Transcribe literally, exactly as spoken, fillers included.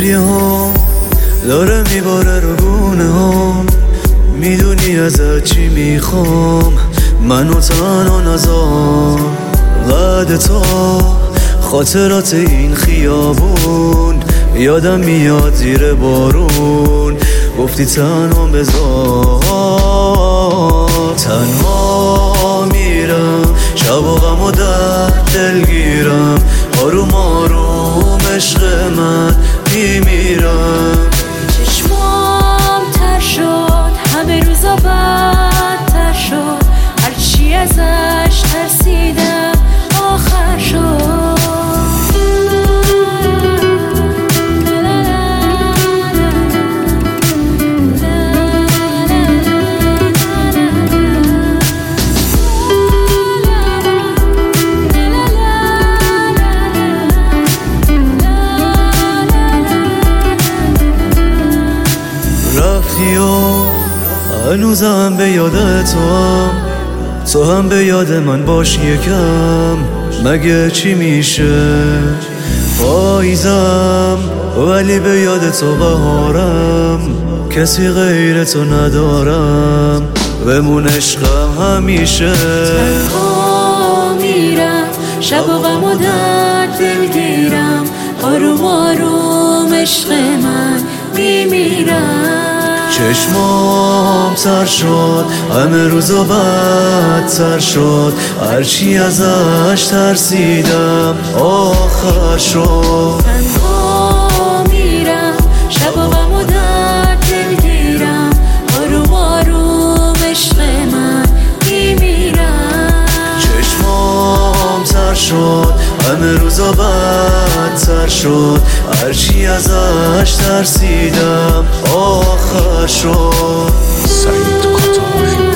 گریه ها داره میباره رو گونه ها، میدونی ازت چی میخوام، منو تنها نذار. بعد تا خاطرات این خیابون یادم میاد زیر بارون، گفتی تنها بذار. تنها میرم شب و غم و درد دلگیرم، آروم آروم عشق من میمیرم. چشمام تر شد، همه روزا بدتر شد، هرچی ازش ترسیدم آخر شد. رفتی و هنوزم به یاد تو هم، تو هم به یاد من باش یکم. مگه چی میشه پاییزم ولی به یاد تو بهارم، کسی غیر تو ندارم، بمون عشقم همیشه. تنها میرم شب و غم و درد دلگیرم، آروم آروم عشق من میمیرم. چشمام تر شد، همه روزا بدتر شد، هرچی ازش ترسیدم آخر شد. تنها میرم شب و غم و درد دلگیرم، آروم آروم عشق من میمیرم. چشمام تر شد، همه روزا بدتر شد، هرچی ازش ترسیدم آخر شد. سعید قطاری